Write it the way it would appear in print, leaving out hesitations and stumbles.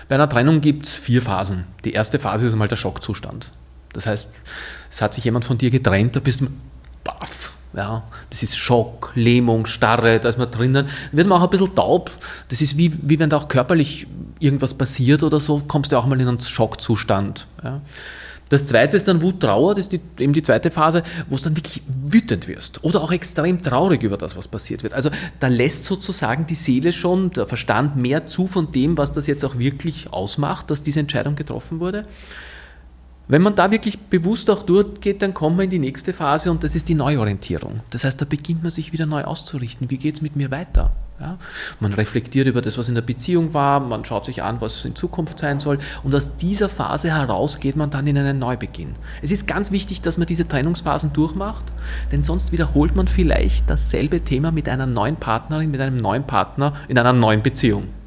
Bei einer Trennung gibt es 4 Phasen. Die erste Phase ist einmal der Schockzustand. Das heißt, es hat sich jemand von dir getrennt, da bist du baff. Ja, das ist Schock, Lähmung, Starre, da ist man drinnen. Dann wird man auch ein bisschen taub. Das ist wie wenn da auch körperlich irgendwas passiert oder so, kommst du auch mal in einen Schockzustand. Ja. Das zweite ist dann Wut, Trauer, das ist eben die zweite Phase, wo es dann wirklich wütend wirst oder auch extrem traurig über das, was passiert wird. Also da lässt sozusagen die Seele schon, der Verstand mehr zu von dem, was das jetzt auch wirklich ausmacht, dass diese Entscheidung getroffen wurde. Wenn man da wirklich bewusst auch durchgeht, dann kommt man in die nächste Phase und das ist die Neuorientierung. Das heißt, da beginnt man sich wieder neu auszurichten. Wie geht es mit mir weiter? Ja? Man reflektiert über das, was in der Beziehung war, man schaut sich an, was in Zukunft sein soll und aus dieser Phase heraus geht man dann in einen Neubeginn. Es ist ganz wichtig, dass man diese Trennungsphasen durchmacht, denn sonst wiederholt man vielleicht dasselbe Thema mit einer neuen Partnerin, mit einem neuen Partner in einer neuen Beziehung.